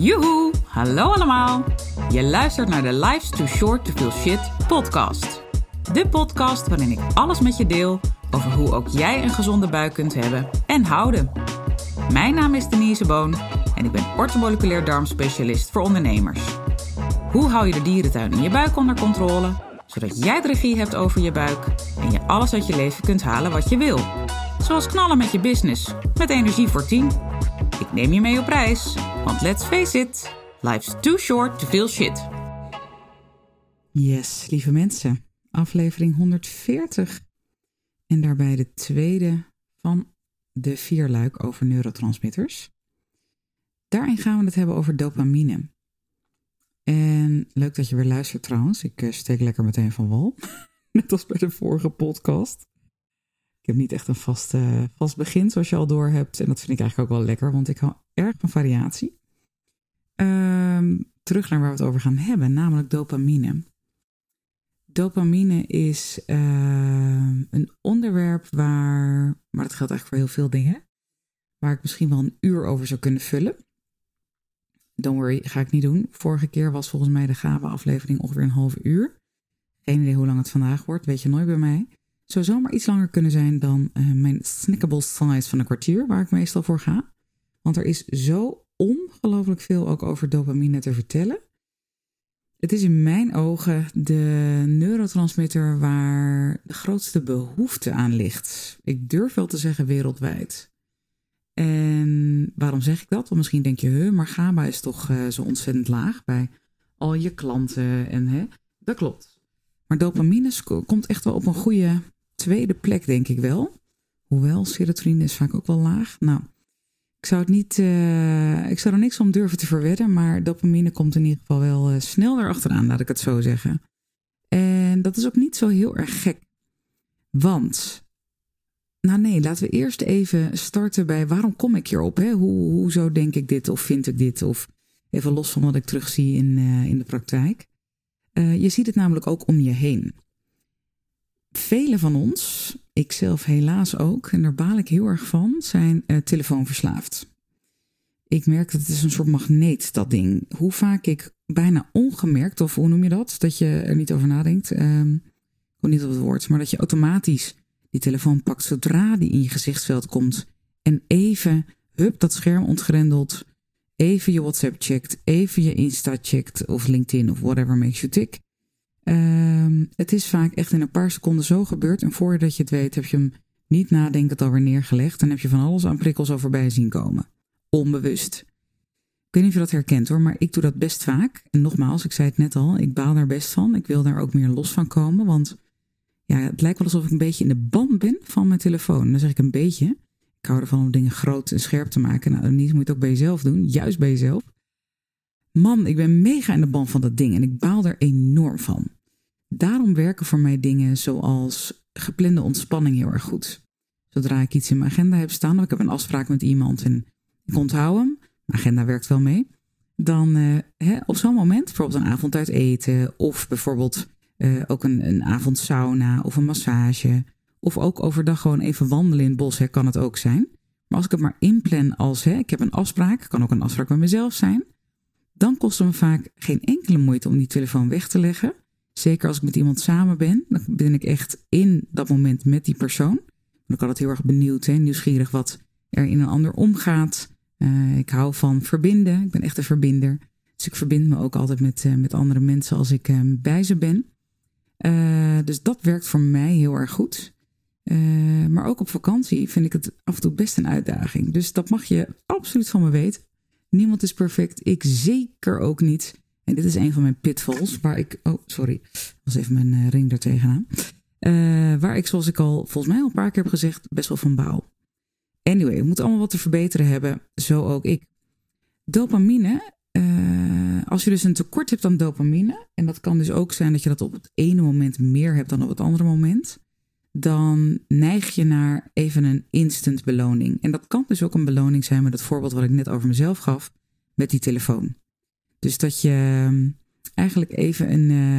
Joehoe, hallo allemaal. Je luistert naar de Life's Too Short to Feel Shit podcast. De podcast waarin ik alles met je deel over hoe ook jij een gezonde buik kunt hebben en houden. Mijn naam is Denise Boon en ik ben orthomoleculair darmspecialist voor ondernemers. Hoe hou je de dierentuin in je buik onder controle, zodat jij de regie hebt over je buik en je alles uit je leven kunt halen wat je wil. Zoals knallen met je business, met energie voor 10. Ik neem je mee op reis, want let's face it, life's too short to feel shit. Yes, lieve mensen, aflevering 140 en daarbij de tweede van de 4 luik over neurotransmitters. Daarin gaan we het hebben over dopamine. En leuk dat je weer luistert trouwens, ik steek lekker meteen van wal, net als bij de vorige podcast. Ik heb niet echt een vast begin, zoals je al door hebt. En dat vind ik eigenlijk ook wel lekker, want ik hou erg van variatie. Terug naar waar we het over gaan hebben, namelijk dopamine. Dopamine is een onderwerp maar dat geldt eigenlijk voor heel veel dingen, waar ik misschien wel een uur over zou kunnen vullen. Don't worry, ga ik niet doen. Vorige keer was volgens mij de GABA-aflevering ongeveer een half uur. Geen idee hoe lang het vandaag wordt, weet je nooit bij mij. Het zou zomaar iets langer kunnen zijn dan mijn snackable size van een kwartier, waar ik meestal voor ga. Want er is zo ongelooflijk veel ook over dopamine te vertellen. Het is in mijn ogen de neurotransmitter waar de grootste behoefte aan ligt. Ik durf wel te zeggen wereldwijd. En waarom zeg ik dat? Want misschien denk je, maar GABA is toch zo ontzettend laag bij al je klanten. En dat klopt. Maar dopamine komt echt wel op een goede tweede plek, denk ik wel. Hoewel, serotonine is vaak ook wel laag. Nou, ik zou er niks om durven te verwedden, maar dopamine komt in ieder geval wel snel erachteraan, laat ik het zo zeggen. En dat is ook niet zo heel erg gek. Want, laten we eerst even starten bij waarom kom ik hierop? Hè? Hoezo denk ik dit of vind ik dit? Of even los van wat ik terugzie in de praktijk. Je ziet het namelijk ook om je heen. Velen van ons, ikzelf helaas ook, en daar baal ik heel erg van, zijn telefoonverslaafd. Ik merk dat het is een soort magneet, dat ding. Hoe vaak ik bijna ongemerkt, of hoe noem je dat je er niet over nadenkt, ik kom niet op het woord, maar dat je automatisch die telefoon pakt zodra die in je gezichtsveld komt en even, dat scherm ontgrendelt, even je WhatsApp checkt, even je Insta checkt of LinkedIn of whatever makes you tick. Het is vaak echt in een paar seconden zo gebeurd en voordat je het weet heb je hem niet nadenkend alweer neergelegd en heb je van alles aan prikkels al voorbij zien komen. Onbewust. Ik weet niet of je dat herkent hoor, maar ik doe dat best vaak. En nogmaals, ik zei het net al, ik baal daar best van. Ik wil daar ook meer los van komen, want ja, het lijkt wel alsof ik een beetje in de ban ben van mijn telefoon. En dan zeg ik een beetje. Ik hou ervan om dingen groot en scherp te maken. Nou, niet moet je het ook bij jezelf doen, juist bij jezelf. Man, ik ben mega in de ban van dat ding en ik baal er enorm van. Daarom werken voor mij dingen zoals geplande ontspanning heel erg goed. Zodra ik iets in mijn agenda heb staan, of ik heb een afspraak met iemand en ik onthoud hem, mijn agenda werkt wel mee, dan op zo'n moment, bijvoorbeeld een avond uit eten, of bijvoorbeeld ook een avondsauna of een massage, of ook overdag gewoon even wandelen in het bos, kan het ook zijn. Maar als ik het maar inplan als, ik heb een afspraak, kan ook een afspraak met mezelf zijn, dan kost het me vaak geen enkele moeite om die telefoon weg te leggen. Zeker als ik met iemand samen ben, dan ben ik echt in dat moment met die persoon. Dan kan het heel erg benieuwd, nieuwsgierig wat er in een ander omgaat. Ik hou van verbinden, ik ben echt een verbinder. Dus ik verbind me ook altijd met andere mensen als ik bij ze ben. Dus dat werkt voor mij heel erg goed. Maar ook op vakantie vind ik het af en toe best een uitdaging. Dus dat mag je absoluut van me weten. Niemand is perfect, ik zeker ook niet. En dit is een van mijn pitfalls, waar ik... Oh, sorry. Was even mijn ring er tegenaan. Waar ik, zoals ik al volgens mij al een paar keer heb gezegd, best wel van baal. Anyway, we moeten allemaal wat te verbeteren hebben. Zo ook ik. Dopamine. Als je dus een tekort hebt aan dopamine, en dat kan dus ook zijn dat je dat op het ene moment meer hebt dan op het andere moment, dan neig je naar even een instant beloning. En dat kan dus ook een beloning zijn met het voorbeeld wat ik net over mezelf gaf, met die telefoon. Dus dat je eigenlijk even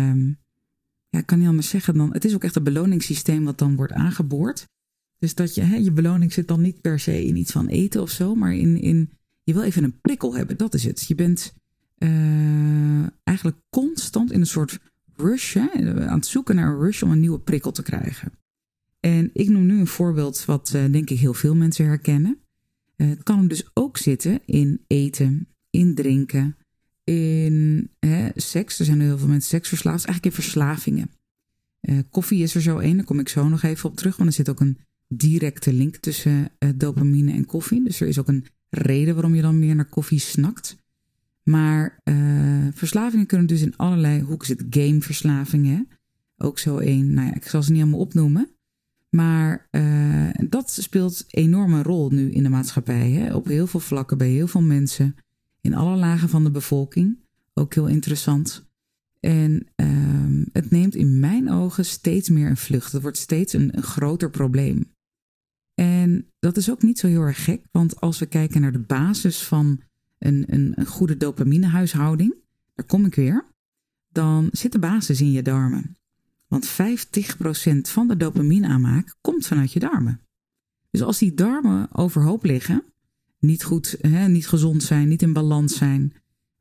ik kan niet anders zeggen dan, het is ook echt een beloningssysteem wat dan wordt aangeboord. Dus dat je beloning zit dan niet per se in iets van eten of zo, maar in Je wil even een prikkel hebben, dat is het. Je bent eigenlijk constant in een soort rush, aan het zoeken naar een rush om een nieuwe prikkel te krijgen. En ik noem nu een voorbeeld wat denk ik heel veel mensen herkennen. Het kan hem dus ook zitten in eten, in drinken, in seks. Er zijn heel veel mensen seksverslaafd, eigenlijk in verslavingen. Koffie is er zo één, daar kom ik zo nog even op terug. Want er zit ook een directe link tussen dopamine en koffie. Dus er is ook een reden waarom je dan meer naar koffie snakt. Maar verslavingen kunnen dus in allerlei hoeken zitten. Gameverslavingen, ook zo één. Nou ja, ik zal ze niet allemaal opnoemen. Maar dat speelt een enorme rol nu in de maatschappij. Hè? Op heel veel vlakken, bij heel veel mensen. In alle lagen van de bevolking. Ook heel interessant. En het neemt in mijn ogen steeds meer een vlucht. Het wordt steeds een groter probleem. En dat is ook niet zo heel erg gek. Want als we kijken naar de basis van een goede dopaminehuishouding. Daar kom ik weer. Dan zit de basis in je darmen. Want 50% van de dopamine-aanmaak komt vanuit je darmen. Dus als die darmen overhoop liggen, niet goed, niet gezond zijn, niet in balans zijn,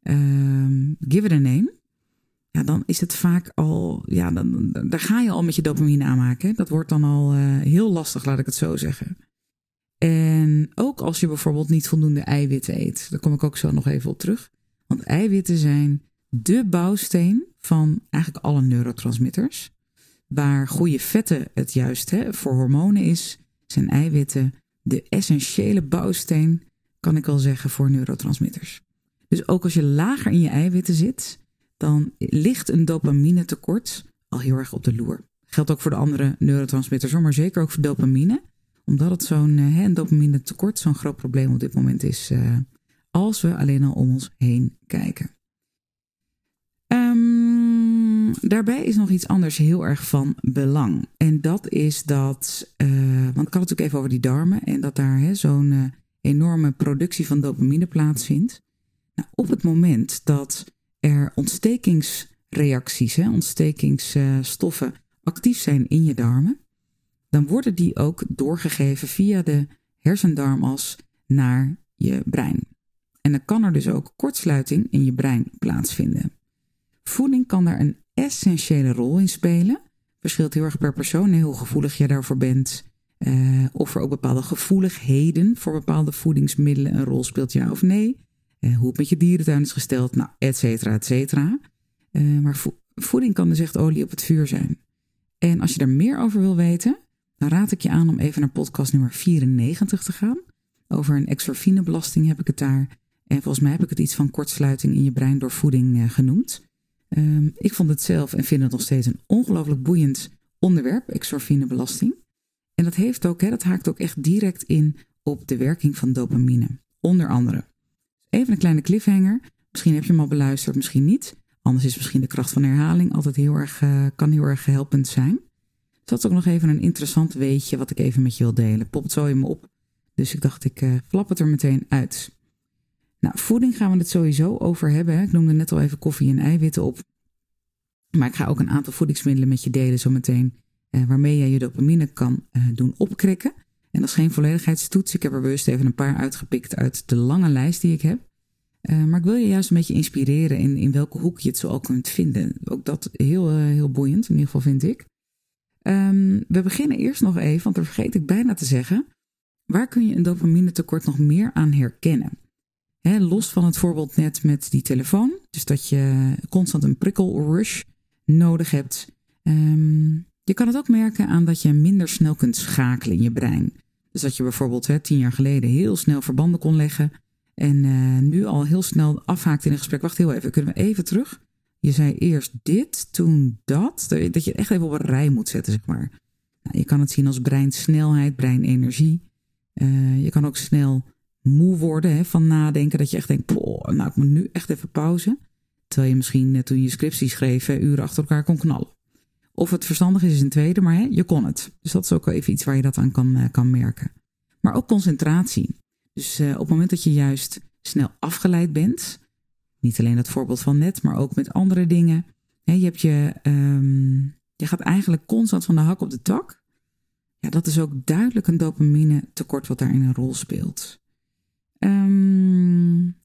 give it a name, ja, dan is het vaak al, ja, daar ga je al met je dopamine aanmaken. Dat wordt dan al heel lastig, laat ik het zo zeggen. En ook als je bijvoorbeeld niet voldoende eiwitten eet, daar kom ik ook zo nog even op terug. Want eiwitten zijn de bouwsteen van eigenlijk alle neurotransmitters. Waar goede vetten het juist voor hormonen is, zijn eiwitten de essentiële bouwsteen, kan ik wel zeggen, voor neurotransmitters. Dus ook als je lager in je eiwitten zit, dan ligt een dopamine tekort al heel erg op de loer. Geldt ook voor de andere neurotransmitters, maar zeker ook voor dopamine. Omdat het een dopamine tekort zo'n groot probleem op dit moment is, als we alleen al om ons heen kijken. Daarbij is nog iets anders heel erg van belang. En dat is dat, want ik had het natuurlijk even over die darmen en dat daar zo'n enorme productie van dopamine plaatsvindt. Nou, op het moment dat er ontstekingsreacties, ontstekingsstoffen actief zijn in je darmen, dan worden die ook doorgegeven via de hersendarmas naar je brein. En dan kan er dus ook kortsluiting in je brein plaatsvinden. Voeding kan daar een essentiële rol in spelen. Verschilt heel erg per persoon, hoe gevoelig je daarvoor bent. Of er ook bepaalde gevoeligheden voor bepaalde voedingsmiddelen een rol speelt, ja of nee. Hoe het met je dierentuin is gesteld, nou, et cetera, et cetera. Maar voeding kan dus echt olie op het vuur zijn. En als je daar meer over wil weten, dan raad ik je aan om even naar podcast nummer 94 te gaan. Over een exorfinebelasting heb ik het daar. En volgens mij heb ik het iets van kortsluiting in je brein door voeding genoemd. Ik vond het zelf en vind het nog steeds een ongelooflijk boeiend onderwerp, exorfinebelasting. En dat heeft ook, dat haakt ook echt direct in op de werking van dopamine. Onder andere. Even een kleine cliffhanger. Misschien heb je hem al beluisterd, misschien niet. Anders is misschien de kracht van herhaling altijd kan heel erg helpend zijn. Dus dat is ook nog even een interessant weetje wat ik even met je wil delen. Popt zo in me op. Dus ik dacht, ik flap het er meteen uit. Nou, voeding gaan we het sowieso over hebben. Ik noemde net al even koffie en eiwitten op. Maar ik ga ook een aantal voedingsmiddelen met je delen zometeen. Waarmee jij je dopamine kan doen opkrikken. En dat is geen volledigheidstoets. Ik heb er bewust even een paar uitgepikt uit de lange lijst die ik heb. Maar ik wil je juist een beetje inspireren in welke hoek je het zo al kunt vinden. Ook dat heel boeiend, in ieder geval vind ik. We beginnen eerst nog even, want dat vergeet ik bijna te zeggen. Waar kun je een dopamine tekort nog meer aan herkennen? Los van het voorbeeld net met die telefoon. Dus dat je constant een prikkelrush nodig hebt. Je kan het ook merken aan dat je minder snel kunt schakelen in je brein. Dus dat je bijvoorbeeld 10 jaar geleden heel snel verbanden kon leggen. En nu al heel snel afhaakt in een gesprek. Wacht heel even, kunnen we even terug? Je zei eerst dit, toen dat. Dat je het echt even op een rij moet zetten, zeg maar. Nou, je kan het zien als breinsnelheid, breinenergie. Je kan ook snel moe worden van nadenken. Dat je echt denkt, nou ik moet nu echt even pauze. Terwijl je misschien toen je scriptie schreef uren achter elkaar kon knallen. Of het verstandig is een tweede, maar je kon het. Dus dat is ook wel even iets waar je dat aan kan merken. Maar ook concentratie. Dus op het moment dat je juist snel afgeleid bent. Niet alleen dat voorbeeld van net, maar ook met andere dingen. Je gaat eigenlijk constant van de hak op de tak. Ja, dat is ook duidelijk een dopamine tekort wat daarin een rol speelt.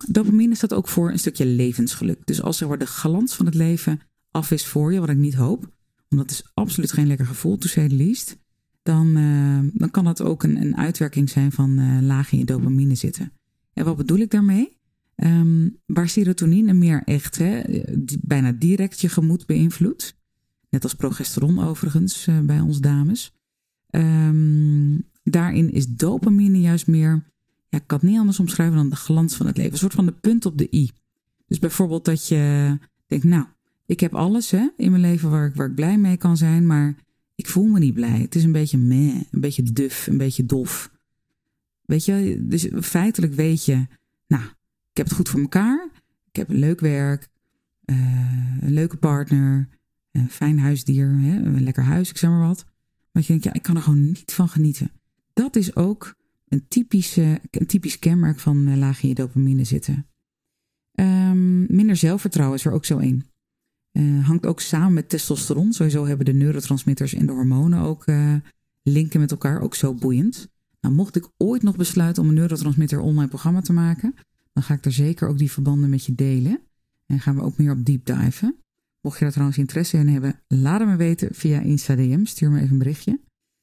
Dopamine staat ook voor een stukje levensgeluk. Dus als er de glans van het leven af is voor je, wat ik niet hoop, want dat is absoluut geen lekker gevoel, to say the least, dan kan dat ook een uitwerking zijn van laag in je dopamine zitten. En wat bedoel ik daarmee? Waar serotonine meer echt bijna direct je gemoed beïnvloedt. Net als progesteron overigens bij ons dames. Daarin is dopamine juist meer, ik kan het niet anders omschrijven dan de glans van het leven. Een soort van de punt op de i. Dus bijvoorbeeld dat je denkt, ik heb alles in mijn leven waar ik blij mee kan zijn, maar ik voel me niet blij. Het is een beetje een beetje duf, een beetje dof. Weet je, dus feitelijk weet je, ik heb het goed voor elkaar. Ik heb een leuk werk, een leuke partner, een fijn huisdier, een lekker huis, ik zeg maar wat. Maar je denkt, ik kan er gewoon niet van genieten. Dat is ook een typisch kenmerk van laag in je dopamine zitten. Minder zelfvertrouwen is er ook zo een. Hangt ook samen met testosteron. Sowieso hebben de neurotransmitters en de hormonen ook linken met elkaar, ook zo boeiend. Nou, mocht ik ooit nog besluiten om een neurotransmitter online programma te maken, dan ga ik er zeker ook die verbanden met je delen. En gaan we ook meer op deep diven. Mocht je daar trouwens interesse in hebben, laat het me weten via Insta DM. Stuur me even een berichtje.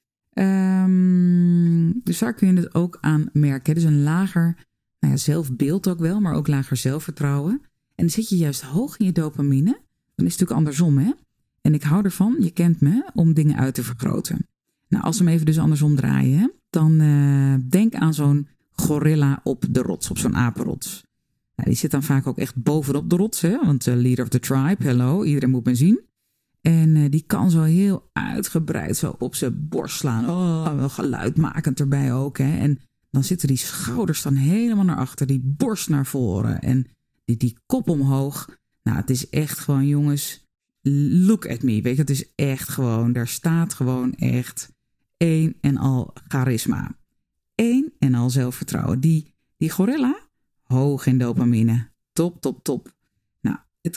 Dus daar kun je het ook aan merken. Dus een lager zelfbeeld ook wel, maar ook lager zelfvertrouwen. En dan zit je juist hoog in je dopamine. Dan is het natuurlijk andersom, hè? En ik hou ervan, je kent me, om dingen uit te vergroten. Nou, als we hem even dus andersom draaien, dan denk aan zo'n gorilla op de rots, op zo'n apenrots. Nou, die zit dan vaak ook echt bovenop de rots, hè? Want leader of the tribe, hello, iedereen moet me zien. En die kan zo heel uitgebreid zo op zijn borst slaan. Oh, wel geluidmakend erbij ook, hè? En dan zitten die schouders dan helemaal naar achter, die borst naar voren en die kop omhoog. Nou, het is echt gewoon, jongens, look at me. Weet je, het is echt gewoon, daar staat gewoon echt één en al charisma. Één en al zelfvertrouwen. Die gorilla, hoog in dopamine. Top. Nou,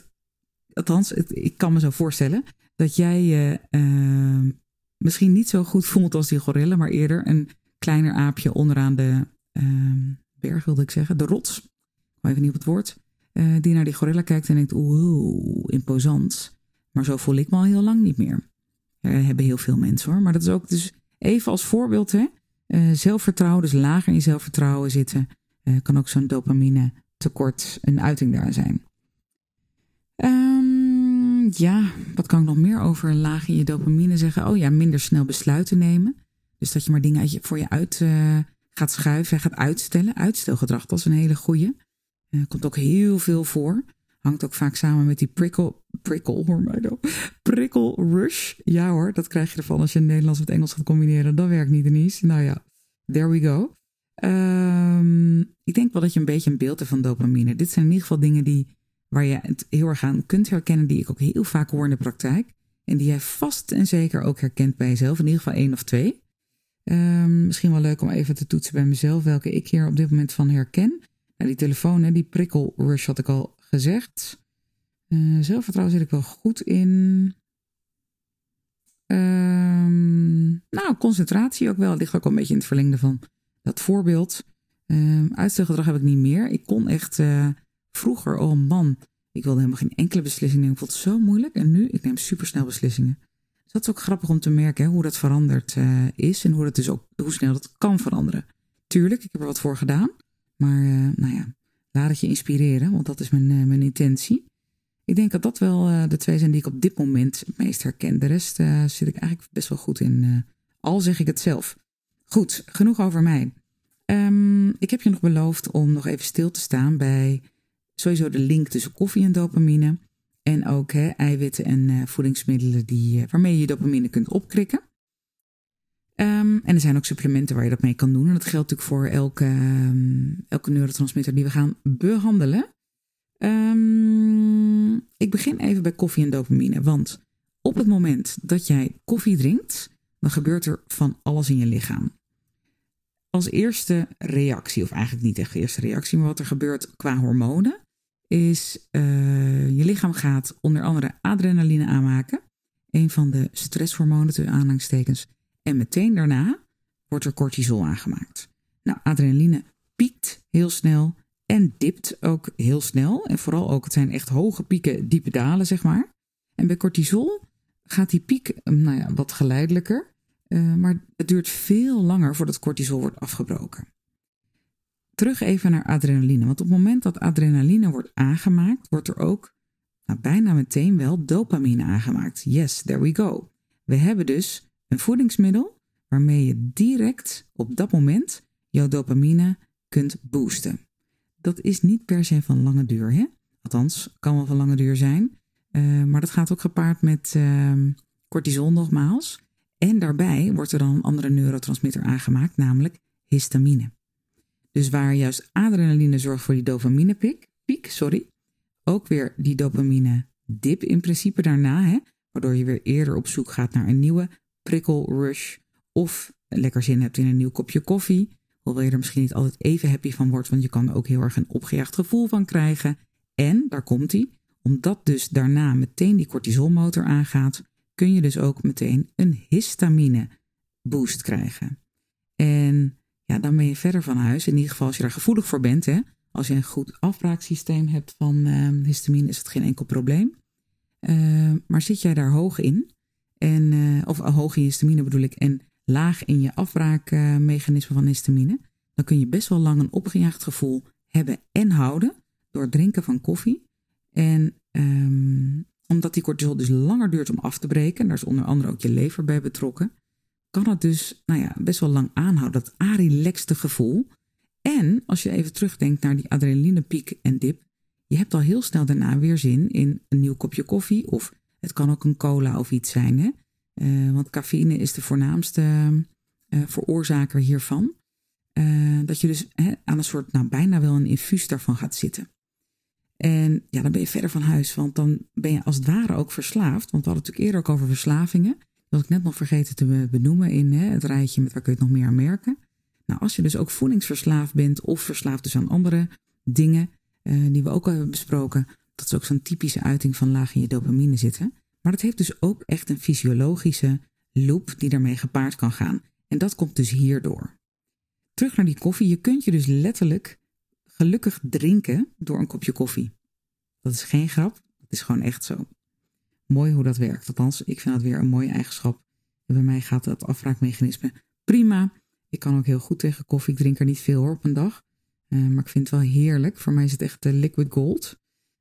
ik kan me zo voorstellen dat jij je misschien niet zo goed voelt als die gorilla, maar eerder een kleiner aapje onderaan de berg, wilde ik zeggen, de rots. Ik kom even niet op het woord. Die naar die gorilla kijkt en denkt, oeh, imposant. Maar zo voel ik me al heel lang niet meer. Hebben heel veel mensen hoor. Maar dat is ook dus even als voorbeeld, hè. Zelfvertrouwen, dus lager in je zelfvertrouwen zitten, kan ook zo'n dopamine tekort een uiting daar zijn. Wat kan ik nog meer over laag in je dopamine zeggen? Minder snel besluiten nemen. Dus dat je maar dingen voor je uit gaat schuiven, gaat uitstellen. Uitstelgedrag, dat is een hele goeie. Komt ook heel veel voor. Hangt ook vaak samen met die prikkel rush. Ja hoor, dat krijg je ervan als je Nederlands met Engels gaat combineren. Dat werkt niet, Denise. Nou ja, there we go. Ik denk wel dat je een beetje een beeld hebt van dopamine. Dit zijn in ieder geval dingen waar je het heel erg aan kunt herkennen, die ik ook heel vaak hoor in de praktijk. En die jij vast en zeker ook herkent bij jezelf. In ieder geval 1 of 2. Misschien wel leuk om even te toetsen bij mezelf welke ik hier op dit moment van herken. Die telefoon, die prikkelrush had ik al gezegd. Zelfvertrouwen zit ik wel goed in. Concentratie ook wel. Het ligt ook wel een beetje in het verlengde van dat voorbeeld. Uitstelgedrag heb ik niet meer. Ik kon echt vroeger, oh man, ik wilde helemaal geen enkele beslissing nemen. Ik vond het zo moeilijk. En nu, ik neem supersnel beslissingen. Dus dat is ook grappig om te merken, hoe dat veranderd is. En hoe snel dat kan veranderen. Tuurlijk, ik heb er wat voor gedaan. Maar laat het je inspireren, want dat is mijn intentie. Ik denk dat dat wel de 2 zijn die ik op dit moment het meest herken. De rest zit ik eigenlijk best wel goed in. Al zeg ik het zelf. Goed, genoeg over mij. Ik heb je nog beloofd om nog even stil te staan bij sowieso de link tussen koffie en dopamine. En ook eiwitten en voedingsmiddelen waarmee je dopamine kunt opkrikken. En er zijn ook supplementen waar je dat mee kan doen. En dat geldt natuurlijk voor elke neurotransmitter die we gaan behandelen. Ik begin even bij koffie en dopamine. Want op het moment dat jij koffie drinkt, dan gebeurt er van alles in je lichaam. Als eerste reactie, of eigenlijk niet echt eerste reactie, maar wat er gebeurt qua hormonen, is je lichaam gaat onder andere adrenaline aanmaken. Een van de stresshormonen, tussen aanhalingstekens. En meteen daarna wordt er cortisol aangemaakt. Nou, adrenaline piekt heel snel en dipt ook heel snel. En vooral ook, het zijn echt hoge pieken, diepe dalen, zeg maar. En bij cortisol gaat die piek wat geleidelijker. Maar het duurt veel langer voordat cortisol wordt afgebroken. Terug even naar adrenaline. Want op het moment dat adrenaline wordt aangemaakt, wordt er ook bijna meteen wel dopamine aangemaakt. Yes, there we go. We hebben dus een voedingsmiddel waarmee je direct op dat moment jouw dopamine kunt boosten. Dat is niet per se van lange duur, hè? Althans, kan wel van lange duur zijn. Maar dat gaat ook gepaard met cortisol nogmaals. En daarbij wordt er dan een andere neurotransmitter aangemaakt, namelijk histamine. Dus waar juist adrenaline zorgt voor die dopaminepiek, ook weer die dopamine dip in principe daarna, hè, waardoor je weer eerder op zoek gaat naar een nieuwe prikkelrush of lekker zin hebt in een nieuw kopje koffie, hoewel je er misschien niet altijd even happy van wordt, want je kan er ook heel erg een opgejaagd gevoel van krijgen. En, daar komt ie, omdat dus daarna meteen die cortisolmotor aangaat, kun je dus ook meteen een histamine boost krijgen. En ja, dan ben je verder van huis. In ieder geval als je daar gevoelig voor bent. Hè? Als je een goed afbraaksysteem hebt van histamine is het geen enkel probleem. Maar zit jij daar hoog in, of hoog in histamine bedoel ik, en laag in je afbraakmechanisme van histamine, dan kun je best wel lang een opgejaagd gevoel hebben en houden door het drinken van koffie. En omdat die cortisol dus langer duurt om af te breken, en daar is onder andere ook je lever bij betrokken, kan het dus best wel lang aanhouden, dat arelaxte gevoel. En als je even terugdenkt naar die adrenalinepiek en dip, je hebt al heel snel daarna weer zin in een nieuw kopje koffie, of het kan ook een cola of iets zijn. Hè? Want cafeïne is de voornaamste veroorzaker hiervan. Dat je dus aan een soort, bijna wel een infuus daarvan gaat zitten. En ja, dan ben je verder van huis, want dan ben je als het ware ook verslaafd. Want we hadden het natuurlijk eerder ook over verslavingen. Dat had ik net nog vergeten te benoemen in het rijtje met waar kun je het nog meer aan merken. Nou, als je dus ook voedingsverslaafd bent of verslaafd dus aan andere dingen die we ook al hebben besproken, dat is ook zo'n typische uiting van laag in je dopamine zitten. Maar dat heeft dus ook echt een fysiologische loop die daarmee gepaard kan gaan. En dat komt dus hierdoor. Terug naar die koffie. Je kunt je dus letterlijk gelukkig drinken door een kopje koffie. Dat is geen grap. Dat is gewoon echt zo. Mooi hoe dat werkt. Althans, ik vind dat weer een mooie eigenschap. En bij mij gaat dat afbraakmechanisme prima. Ik kan ook heel goed tegen koffie. Ik drink er niet veel op een dag. Maar ik vind het wel heerlijk. Voor mij is het echt liquid gold.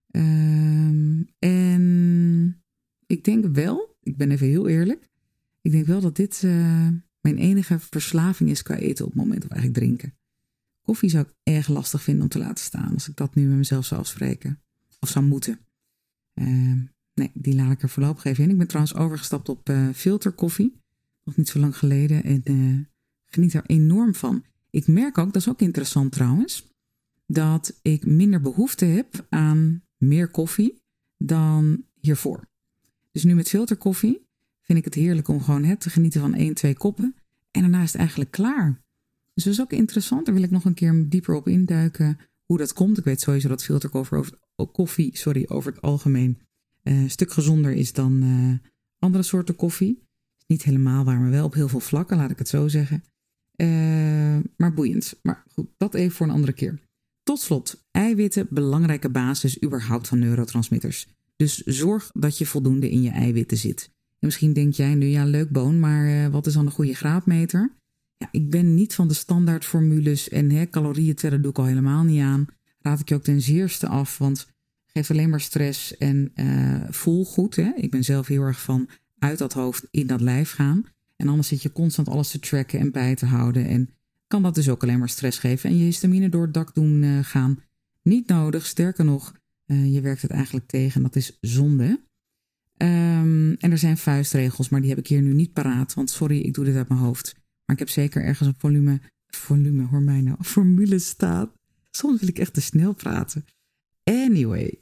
En ik denk wel, ik ben even heel eerlijk. Ik denk wel dat dit mijn enige verslaving is qua eten op het moment of eigenlijk drinken. Koffie zou ik erg lastig vinden om te laten staan. Als ik dat nu met mezelf zou afspreken. Of zou moeten. Nee, die laat ik er voorlopig even in. Ik ben trouwens overgestapt op filterkoffie. Nog niet zo lang geleden. En geniet er enorm van. Ik merk ook, dat is ook interessant trouwens, dat ik minder behoefte heb aan meer koffie dan hiervoor. Dus nu met filterkoffie vind ik het heerlijk om gewoon te genieten van 1, 2 koppen. En daarna is het eigenlijk klaar. Dus dat is ook interessant. Daar wil ik nog een keer dieper op induiken hoe dat komt. Ik weet sowieso dat filterkoffie over het algemeen een stuk gezonder is dan andere soorten koffie. Niet helemaal waar, maar wel op heel veel vlakken, laat ik het zo zeggen. Maar boeiend. Maar goed, dat even voor een andere keer. Tot slot, eiwitten, belangrijke basis überhaupt van neurotransmitters. Dus zorg dat je voldoende in je eiwitten zit. En misschien denk jij nu, ja leuk Boon, maar wat is dan een goede graadmeter? Ja, ik ben niet van de standaardformules en calorieën tellen doe ik al helemaal niet aan. Raad ik je ook ten zeerste af, want geeft alleen maar stress en voel goed. Hè? Ik ben zelf heel erg van uit dat hoofd in dat lijf gaan. En anders zit je constant alles te tracken en bij te houden. En kan dat dus ook alleen maar stress geven en je histamine door het dak doen gaan. Niet nodig, sterker nog, je werkt het eigenlijk tegen. Dat is zonde. En er zijn vuistregels, maar die heb ik hier nu niet paraat. Want sorry, ik doe dit uit mijn hoofd. Maar ik heb zeker ergens een formule staan. Soms wil ik echt te snel praten. Anyway.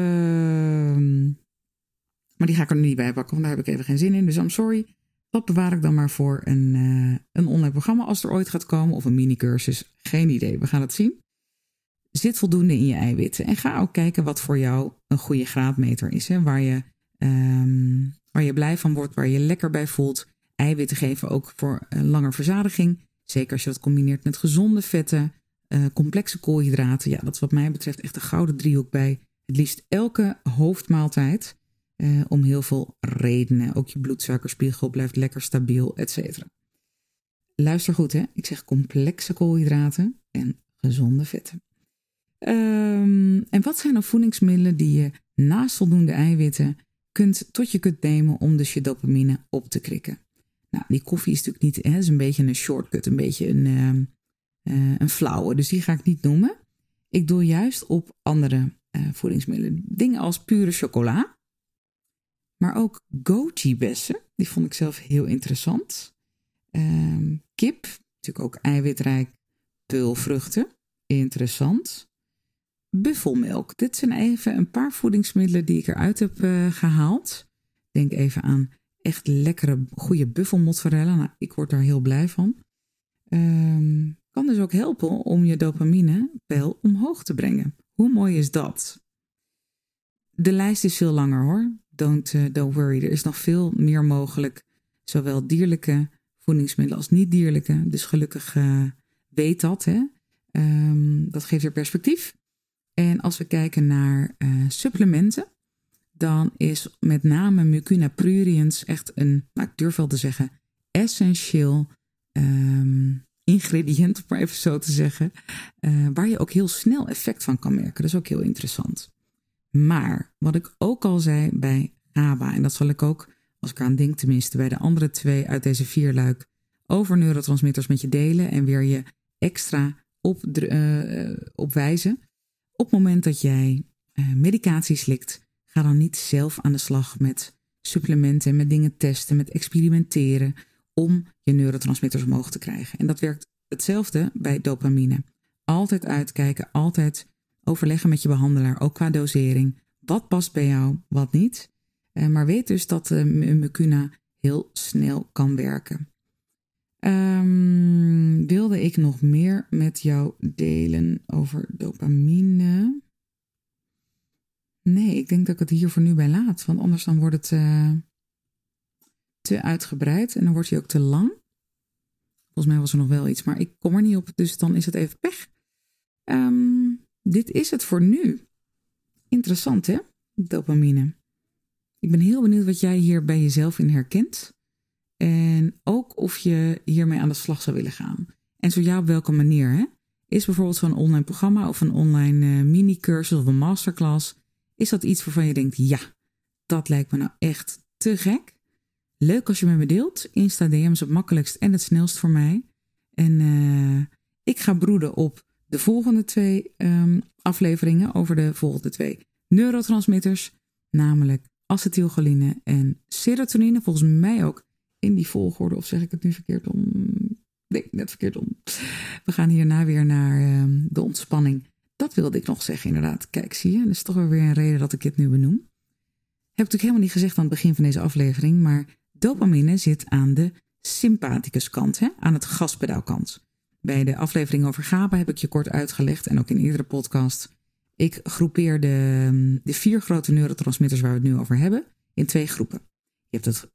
Maar die ga ik er nu niet bij pakken, want daar heb ik even geen zin in. Dus I'm sorry. Dat bewaar ik dan maar voor een online programma als er ooit gaat komen. Of een mini-cursus. Geen idee, we gaan het zien. Zit voldoende in je eiwitten. En ga ook kijken wat voor jou een goede graadmeter is. Hè? Waar je blij van wordt, waar je lekker bij voelt. Eiwitten geven ook voor langer verzadiging. Zeker als je dat combineert met gezonde vetten. complexe koolhydraten. Ja, dat is wat mij betreft echt een gouden driehoek bij het liefst elke hoofdmaaltijd. Om heel veel redenen. Ook je bloedsuikerspiegel blijft lekker stabiel, et cetera. Luister goed, hè. Ik zeg complexe koolhydraten en gezonde vetten. En wat zijn nou voedingsmiddelen die je naast voldoende eiwitten tot je kunt nemen om dus je dopamine op te krikken? Nou, die koffie is natuurlijk niet, is een beetje een shortcut, een beetje een flauwe. Dus die ga ik niet noemen. Ik doe juist op andere voedingsmiddelen. Dingen als pure chocola. Maar ook goji-bessen. Die vond ik zelf heel interessant. Kip, natuurlijk ook eiwitrijk. Peulvruchten, interessant. Buffelmelk. Dit zijn even een paar voedingsmiddelen die ik eruit heb gehaald. Denk even aan echt lekkere, goede buffelmozzarella. Nou, ik word daar heel blij van. Kan dus ook helpen om je dopaminepeil omhoog te brengen. Hoe mooi is dat? De lijst is veel langer hoor. Don't worry. Er is nog veel meer mogelijk. Zowel dierlijke voedingsmiddelen als niet dierlijke. Dus gelukkig weet dat. Hè? Dat geeft weer perspectief. En als we kijken naar supplementen. Dan is met name Mucuna pruriens echt een, ik durf wel te zeggen, essentieel ingrediënt, om maar even zo te zeggen. Waar je ook heel snel effect van kan merken. Dat is ook heel interessant. Maar wat ik ook al zei bij GABA, en dat zal ik ook, als ik aan denk tenminste, bij de andere 2 uit deze 4-luik over neurotransmitters met je delen en weer je extra op wijzen. Op het moment dat jij medicatie slikt, ga dan niet zelf aan de slag met supplementen, met dingen testen, met experimenteren om je neurotransmitters omhoog te krijgen. En dat werkt hetzelfde bij dopamine. Altijd uitkijken, altijd overleggen met je behandelaar, ook qua dosering. Wat past bij jou, wat niet. Maar weet dus dat Mucuna heel snel kan werken. Wilde ik nog meer met jou delen over dopamine? Nee, ik denk dat ik het hier voor nu bij laat. Want anders dan wordt het te uitgebreid en dan wordt hij ook te lang. Volgens mij was er nog wel iets, maar ik kom er niet op. Dus dan is het even pech. Dit is het voor nu. Interessant hè, dopamine. Ik ben heel benieuwd wat jij hier bij jezelf in herkent. En ook of je hiermee aan de slag zou willen gaan. En zo ja, op welke manier. Hè? Is bijvoorbeeld zo'n online programma of een online mini-cursus of een masterclass. Is dat iets waarvan je denkt, ja, dat lijkt me nou echt te gek. Leuk als je met me deelt. Insta DM is het makkelijkst en het snelst voor mij. En ik ga broeden op de volgende 2 afleveringen over de volgende 2 neurotransmitters. Namelijk acetylcholine en serotonine. Volgens mij ook in die volgorde. Of zeg ik het nu verkeerd om? Nee, net verkeerd om. We gaan hierna weer naar de ontspanning. Dat wilde ik nog zeggen inderdaad. Kijk, zie je? Dat is toch weer een reden dat ik dit nu benoem. Heb ik natuurlijk helemaal niet gezegd aan het begin van deze aflevering. Maar dopamine zit aan de sympathicus kant. Hè? Aan het gaspedaalkant. Bij de aflevering over GABA heb ik je kort uitgelegd. En ook in eerdere podcast. Ik groepeer de 4 grote neurotransmitters waar we het nu over hebben. In 2 groepen. Je hebt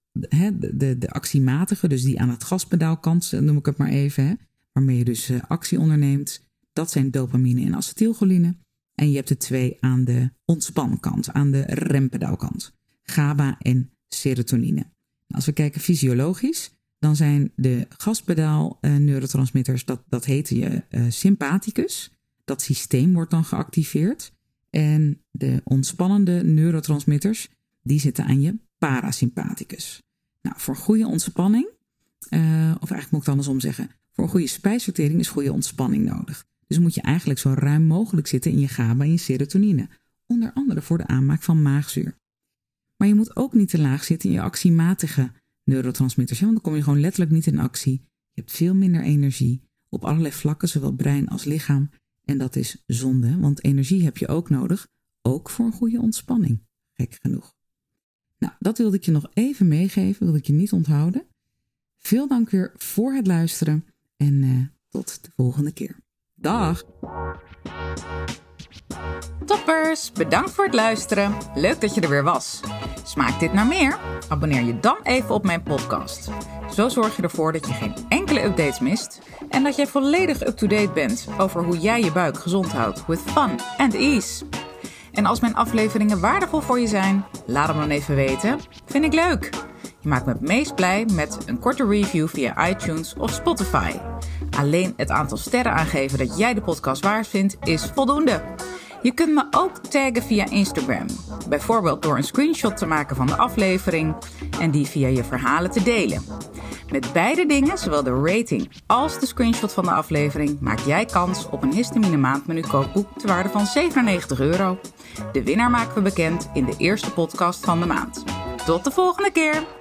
de actiematige. Dus die aan het gaspedaalkant noem ik het maar even. Hè? Waarmee je dus actie onderneemt. Dat zijn dopamine en acetylcholine. En je hebt de 2 aan de ontspankant, aan de rempedaalkant. GABA en serotonine. Als we kijken fysiologisch, dan zijn de gaspedaal neurotransmitters, dat heet je sympathicus. Dat systeem wordt dan geactiveerd. En de ontspannende neurotransmitters, die zitten aan je parasympathicus. Nou, voor goede ontspanning, of eigenlijk moet ik het andersom zeggen, voor een goede spijsvertering is goede ontspanning nodig. Dus moet je eigenlijk zo ruim mogelijk zitten in je GABA en je serotonine. Onder andere voor de aanmaak van maagzuur. Maar je moet ook niet te laag zitten in je actiematige neurotransmitters. Want dan kom je gewoon letterlijk niet in actie. Je hebt veel minder energie op allerlei vlakken, zowel brein als lichaam. En dat is zonde, want energie heb je ook nodig. Ook voor een goede ontspanning. Gek genoeg. Nou, dat wilde ik je nog even meegeven. Wilde ik je niet onthouden. Veel dank weer voor het luisteren. En tot de volgende keer. Dag! Toppers, bedankt voor het luisteren. Leuk dat je er weer was. Smaakt dit naar meer? Abonneer je dan even op mijn podcast. Zo zorg je ervoor dat je geen enkele updates mist en dat jij volledig up-to-date bent over hoe jij je buik gezond houdt with fun and ease. En als mijn afleveringen waardevol voor je zijn, laat hem dan even weten. Vind ik leuk. Je maakt me het meest blij met een korte review via iTunes of Spotify. Alleen het aantal sterren aangeven dat jij de podcast waard vindt is voldoende. Je kunt me ook taggen via Instagram. Bijvoorbeeld door een screenshot te maken van de aflevering en die via je verhalen te delen. Met beide dingen, zowel de rating als de screenshot van de aflevering, maak jij kans op een Histamine Maandmenu kookboek ter waarde van €97. De winnaar maken we bekend in de eerste podcast van de maand. Tot de volgende keer!